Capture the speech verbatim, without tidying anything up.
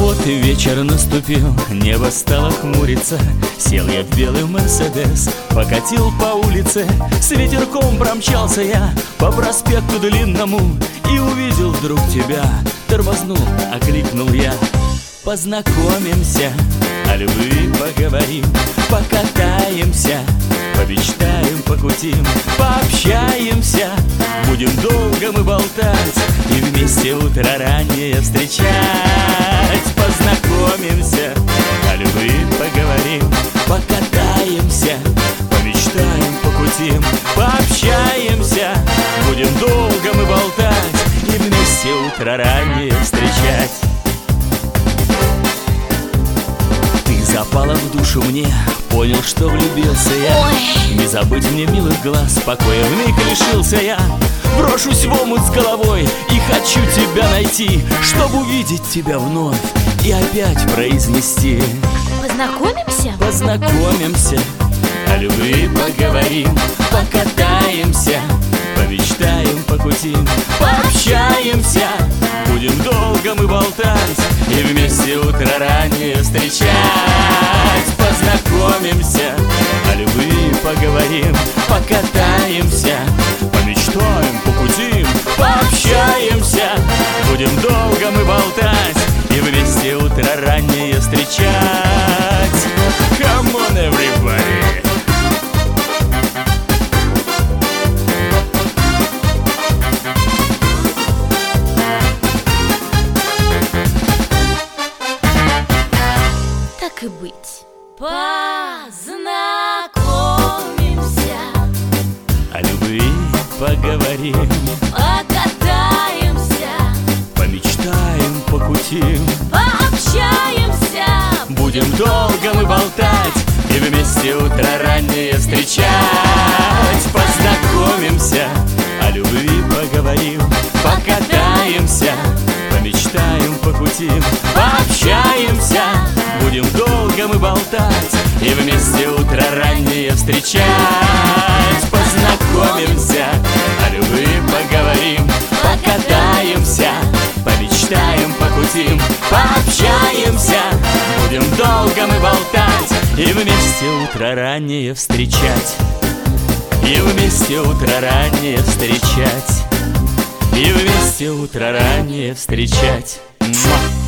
Вот и вечер наступил, небо стало хмуриться. Сел я в белый Мерседес, покатил по улице. С ветерком промчался я по проспекту длинному и увидел вдруг тебя. Тормознул, окликнул я. Познакомимся, о любви поговорим, покатаемся, помечтаем, покутим, пообщаемся. Будем долго мы болтать и вместе утро раннее встречать. Познакомимся, о любви поговорим, покатаемся, помечтаем, покутим, пообщаемся. Будем долго мы болтать и вместе утро раннее встречать. Запала в душу мне, понял, что влюбился я. Ой. Не забыть мне милых глаз, покоя вмиг лишился я. Брошусь в омут с головой и хочу тебя найти, чтобы увидеть тебя вновь и опять произнести. Познакомимся? Познакомимся, о любви поговорим, покатаемся, помечтаем, покутим, пообщаемся. Будем долго мы болтать и вместе утро раннее встречать. Познакомимся, о любви поговорим, покатаемся, помечтаем, покутим, пообщаемся. Будем долго мы болтать и вместе утро раннее встречать. Come on, everybody! Так и быть. Познакомимся, о любви поговорим, покатаемся, помечтаем, покутим, пообщаемся. Будем долго мы болтать и вместе утро раннее встречать. Познакомимся, о любви поговорим, покатаемся, помечтаем, покутим, пообщаемся. Будем долго мы болтать и вместе утро раннее встречать. Познакомимся, о любви поговорим, покатаемся, помечтаем, покутим, пообщаемся. Будем долго мы болтать и вместе утро раннее встречать. И вместе утро раннее встречать. И вместе утро раннее встречать. Муа!